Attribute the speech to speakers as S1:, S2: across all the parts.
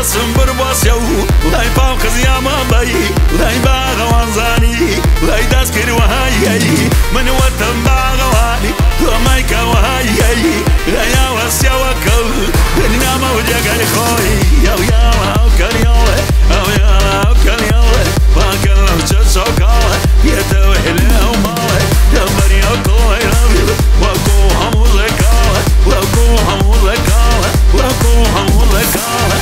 S1: باسم برباسيو لاي باو خزيامة باي لاي باغوانزاني لاي داسكر وهاي من وطن باغواني ومايكا وهاي يا واسيا وكل إننا موجة قال خوي يا وكل يوه أو يا وكل يوه وكل وجه سوكاله يتوهله وماله دمري أكوه يرابي وكوها موزيكاله وكوها موزيكاله وكوها موزيكاله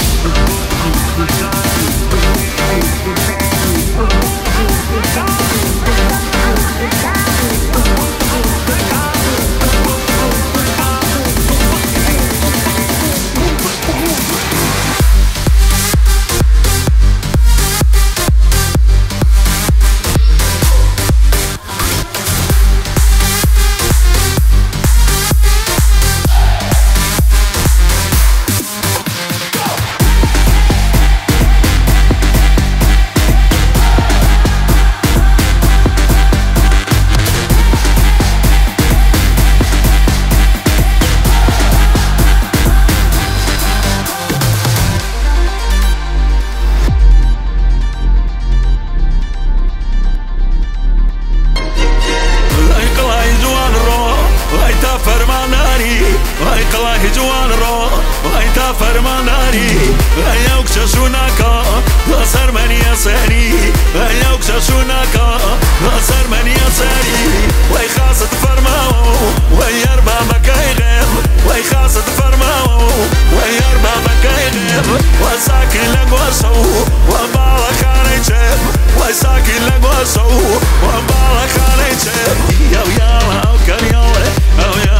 S1: فرماناري أيوك شاشوناكا نصر من يساري أيوك شاشوناكا نصر من يساري وي خاصة فرماو وي أربع مكايغم وي خاصة فرماو وي أربع مكايغم وساكن لقوسو وبالا خارجم وساكن لقوسو وبالا خارجم يا وكل يوه